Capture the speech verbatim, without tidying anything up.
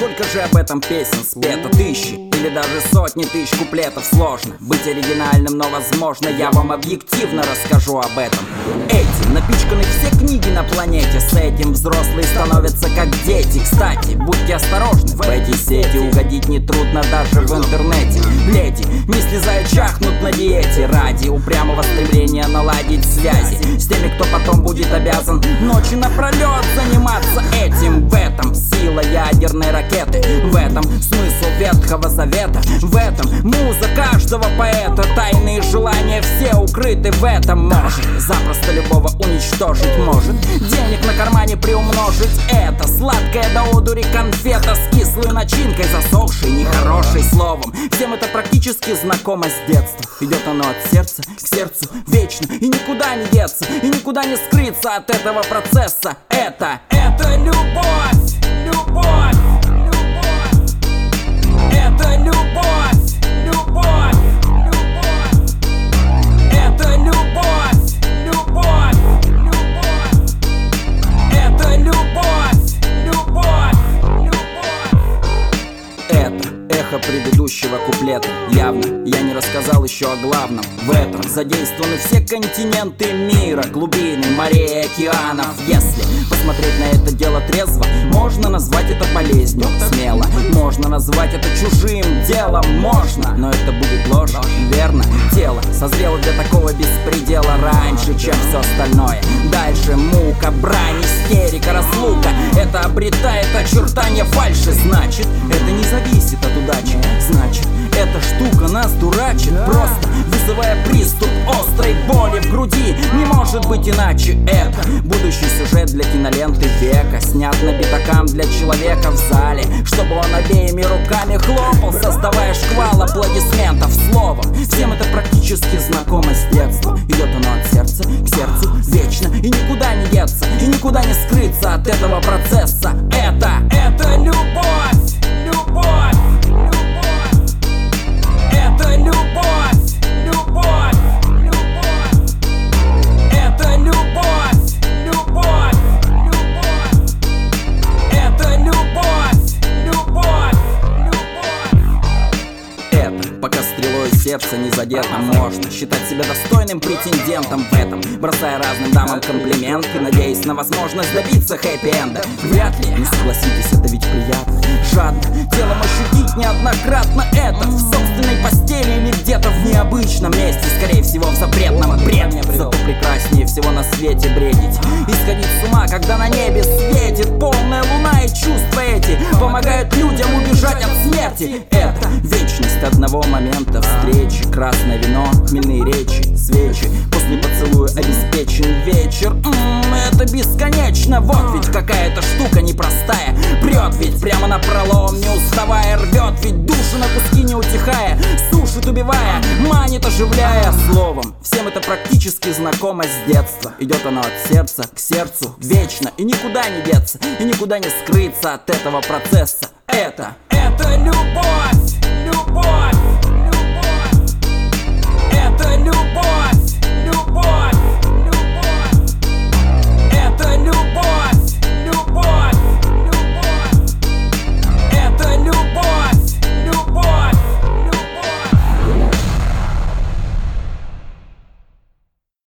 Сколько же об этом песен спето, тысячи или даже сотни тысяч куплетов. Сложно быть оригинальным, но возможно я вам объективно расскажу об этом. Этим напичканы все книги на планете. С этим взрослые становятся как дети. Кстати, будьте осторожны, в эти сети угодить нетрудно даже в интернете. Леди, не слезая, чахнут на диете ради упрямого стремления наладить связи с теми, кто потом будет обязан ночи напролет заниматься этим. В этом сила ядерной ракеты, в этом смысл Ветхого Завета, в этом муза каждого поэта. Тайные желания все укрыты в этом. Может запросто любого уничтожить, может денег на кармане приумножить. Это сладкая до одури конфета с кислой начинкой, засохшей, нехорошей словом. Всем это практически знакомо с детства. Идет оно от сердца к сердцу вечно, и никуда не деться, и никуда не скрыться от этого процесса. Это, это любовь, любовь, любовь. Это любовь, любовь, любовь. Это любовь, любовь, любовь. Это любовь, любовь, любовь. Это эхо предыдущего куплета. Явно я не рассказал еще о главном. В этом задействованы все континенты мира, глубины морей и океанов. Если посмотреть на это дело трезво, можно назвать это болезнью. Смело можно назвать это чужим делом. Можно, но это будет ложь, верно? Тело созрело для такого беспредела раньше, чем все остальное. Дальше мука, брань, истерика, разлука. Это обретает очертания фальши. Значит, это не зависит от удачи. Значит, эта штука нас дурачит, просто вызывая приступ острой боли в груди. Не может быть иначе. Это будущий сюжет для киноленты века, снят на битакам для человека в зале, чтобы он обеими руками хлопал, создавая шквал аплодисментов. Словом, всем это практически знакомо с детства. Идет оно от сердца к сердцу вечно, и никуда не деться, и никуда не скрыться от этого процесса. Это, это любовь, любовь, любовь. Это любовь, любовь, любовь. Это любовь, любовь, любовь. Это любовь, любовь, любовь. Это пока стрелой сердца не задето, можно считать себя достойным претендентом в этом, бросая разным дамам комплименты, надеясь на возможность добиться хэппи-энда. Вряд ли, не согласитесь, это ведь приятно. Жадно телом ощутить неоднократно это в собственной постели или где-то в необычном месте, скорее всего в запретном бреде. Зато прекраснее всего на свете бредить, исходить с ума, когда на небе светит полная луна, и чувства эти помогают людям убежать от смерти. Это вечность одного момента встречи, красное вино, хмельные речи, свечи, после поцелуя обеспечен вечер. М-м, это бесконечно, вот ведь какая-то штука непростая. Прет ведь прямо напролом, не уставая, рвет ведь душу на куски, не утихая, сушит убивая, манит оживляя. Словом, всем это практически знакомо с детства. Идет оно от сердца к сердцу вечно, и никуда не деться, и никуда не скрыться от этого процесса. Это, это любовь.